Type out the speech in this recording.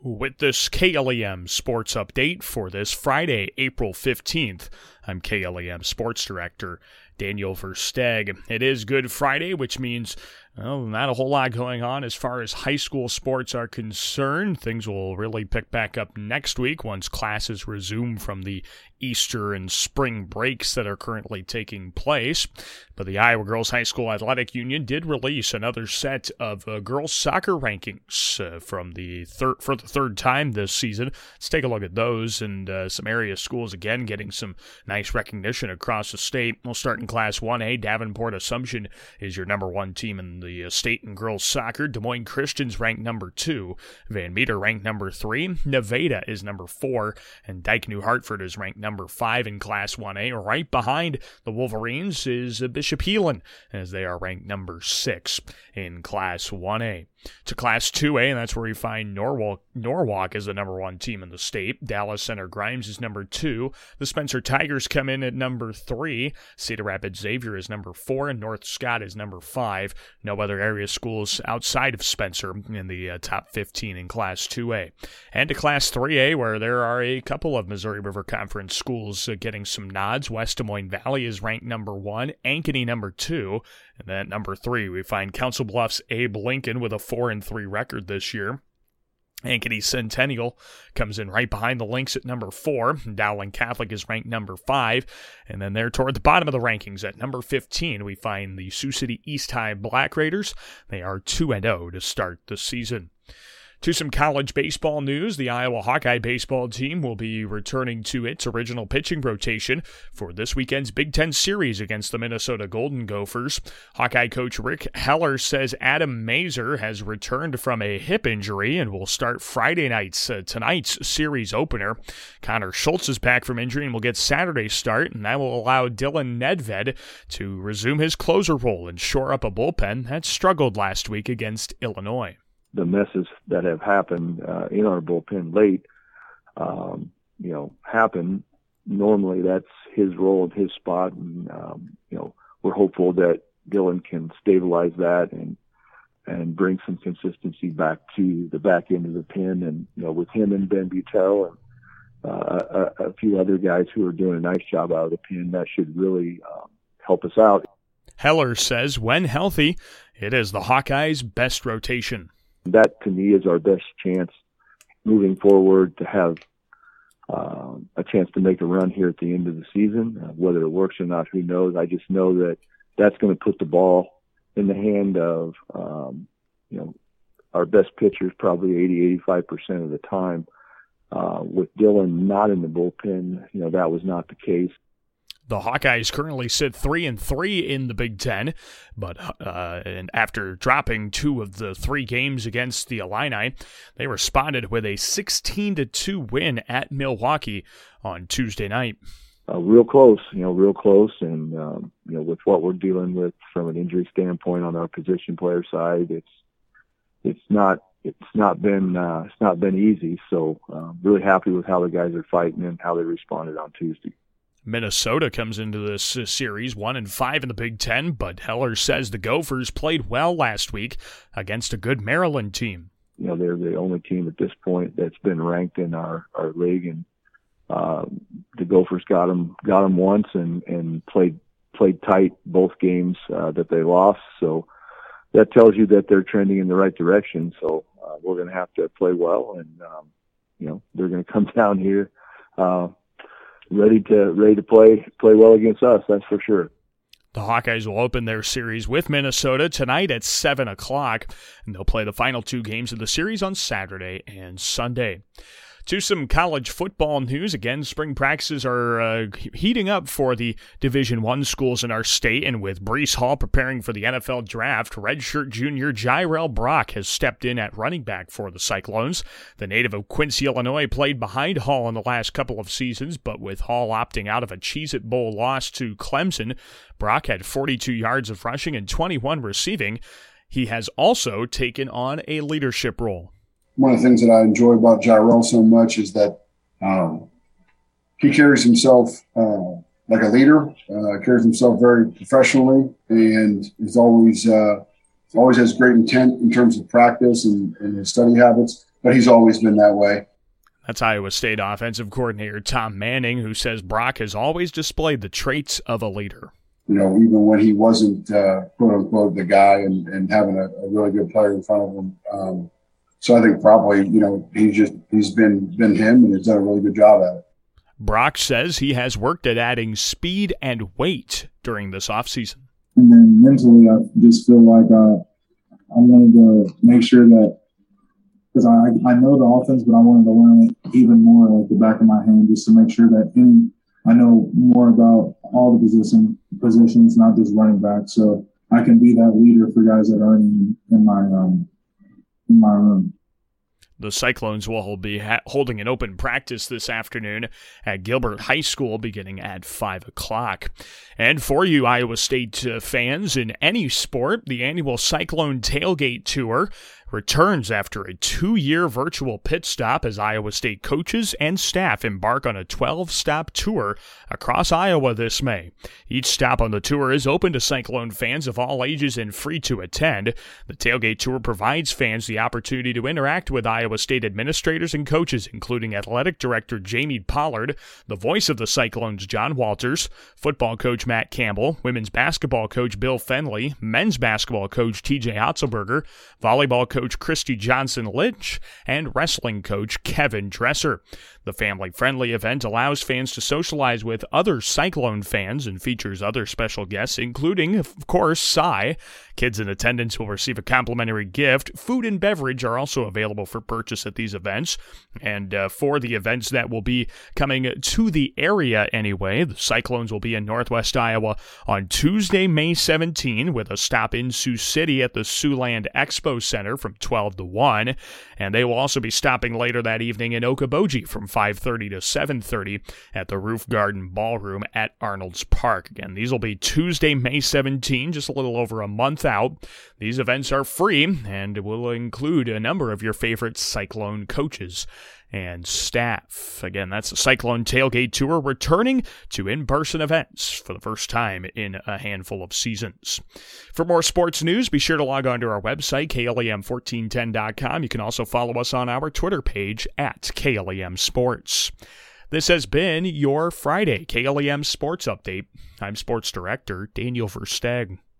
With this KLEM Sports Update for this Friday, April 15th, I'm KLEM Sports Director Daniel Versteg. It is Good Friday, which means not a whole lot going on as far as high school sports are concerned. Things will really pick back up next week once classes resume from the Easter and spring breaks that are currently taking place. But the Iowa Girls High School Athletic Union did release another set of girls soccer rankings for the third time this season. Let's take a look at those, and some area schools again getting some nice recognition across the state. We'll start in Class 1A. Davenport Assumption is your number one team in the state in girls soccer. Des Moines Christian's ranked number 2. Van Meter ranked number 3. Nevada is number 4. And Dike New Hartford is ranked number 5 in Class 1A. Right behind the Wolverines is Bishop Heelan, as they are ranked number 6 in Class 1A. To Class 2A, and that's where we find Norwalk is the number 1 team in the state. Dallas Center Grimes is number 2. The Spencer Tigers come in at number 3. Cedar Rapids Xavier is number 4, and North Scott is number 5. No other area schools outside of Spencer in the top 15 in Class 2A. And to Class 3A, where there are a couple of Missouri River Conference schools getting some nods. West Des Moines Valley is ranked number 1, Ankeny number 2, and then at number 3 we find Council Bluffs Abe Lincoln with a 4-3 record this year. Ankeny Centennial comes in right behind the Lynx at number 4. Dowling Catholic is ranked number 5. And then there toward the bottom of the rankings at number 15, we find the Sioux City East High Black Raiders. They are 2-0 to start the season. To some college baseball news, the Iowa Hawkeye baseball team will be returning to its original pitching rotation for this weekend's Big Ten series against the Minnesota Golden Gophers. Hawkeye coach Rick Heller says Adam Mazer has returned from a hip injury and will start Friday night's tonight's series opener. Connor Schultz is back from injury and will get Saturday's start, and that will allow Dylan Nedved to resume his closer role and shore up a bullpen that struggled last week against Illinois. The messes that have happened in our bullpen late, happen. Normally that's his role and his spot, and we're hopeful that Dylan can stabilize that and bring some consistency back to the back end of the pen. And with him and Ben Butel and a few other guys who are doing a nice job out of the pen, that should really help us out. Heller says when healthy, it is the Hawkeyes' best rotation. That, to me, is our best chance moving forward to have a chance to make a run here at the end of the season. Whether it works or not, who knows? I just know that that's going to put the ball in the hand of, our best pitchers probably 80-85% of the time. With Dylan not in the bullpen, that was not the case. The Hawkeyes currently sit 3-3 in the Big Ten, but and after dropping 2 of the 3 games against the Illini, they responded with a 16-2 win at Milwaukee on Tuesday night. Real close, and with what we're dealing with from an injury standpoint on our position player side, it's not been easy. So really happy with how the guys are fighting and how they responded on Tuesday. Minnesota comes into this series 1-5 in the Big Ten, but Heller says the Gophers played well last week against a good Maryland team. They're the only team at this point that's been ranked in our league, and the Gophers got them once and played tight both games that they lost. So that tells you that they're trending in the right direction. So we're going to have to play well, and they're going to come down here. Ready to play well against us, that's for sure. The Hawkeyes will open their series with Minnesota tonight at 7 o'clock, and they'll play the final 2 games of the series on Saturday and Sunday. To some college football news, again, spring practices are heating up for the Division I schools in our state, and with Breece Hall preparing for the NFL draft, redshirt junior Jyrel Brock has stepped in at running back for the Cyclones. The native of Quincy, Illinois, played behind Hall in the last couple of seasons, but with Hall opting out of a Cheez-It Bowl loss to Clemson, Brock had 42 yards of rushing and 21 receiving. He has also taken on a leadership role. One of the things that I enjoy about Jyrel so much is that he carries himself like a leader, carries himself very professionally, and is always has great intent in terms of practice and his study habits. but he's always been that way. That's Iowa State offensive coordinator Tom Manning, who says Brock has always displayed the traits of a leader. Even when he wasn't, quote unquote, the guy and having a really good player in front of him. So I think probably, he's been him and has done a really good job at it. Brock says he has worked at adding speed and weight during this offseason. And then mentally, I just feel like I wanted to make sure that, because I know the offense, but I wanted to learn it even more like the back of my hand, just to make sure that I know more about all the positions, not just running back, so I can be that leader for guys that are in my room. The Cyclones will be holding an open practice this afternoon at Gilbert High School beginning at 5 o'clock. And for you Iowa State fans in any sport, the annual Cyclone Tailgate Tour returns after a 2-year virtual pit stop as Iowa State coaches and staff embark on a 12-stop tour across Iowa this May. Each stop on the tour is open to Cyclone fans of all ages and free to attend. The Tailgate Tour provides fans the opportunity to interact with Iowa State administrators and coaches, including Athletic Director Jamie Pollard, the voice of the Cyclones John Walters, football coach Matt Campbell, women's basketball coach Bill Fenley, men's basketball coach TJ Otzelberger, volleyball coach Christy Johnson-Lynch, and wrestling coach Kevin Dresser. The family-friendly event allows fans to socialize with other Cyclone fans and features other special guests, including, of course, Cy. Kids in attendance will receive a complimentary gift. Food and beverage are also available for purchase at these events. And for the events that will be coming to the area anyway, the Cyclones will be in Northwest Iowa on Tuesday, May 17, with a stop in Sioux City at the Siouxland Expo Center from 12 to 1. And they will also be stopping later that evening in Okoboji from 5:30 to 7:30 at the Roof Garden Ballroom at Arnold's Park. Again, these will be Tuesday, May 17, just a little over a month out. These events are free and will include a number of your favorite Cyclone coaches and staff. Again, that's the Cyclone Tailgate Tour returning to in-person events for the first time in a handful of seasons. For more sports news, be sure to log on to our website, KLEM1410.com. You can also follow us on our Twitter page at KLEM Sports. This has been your Friday KLEM Sports Update. I'm Sports Director Daniel Versteg.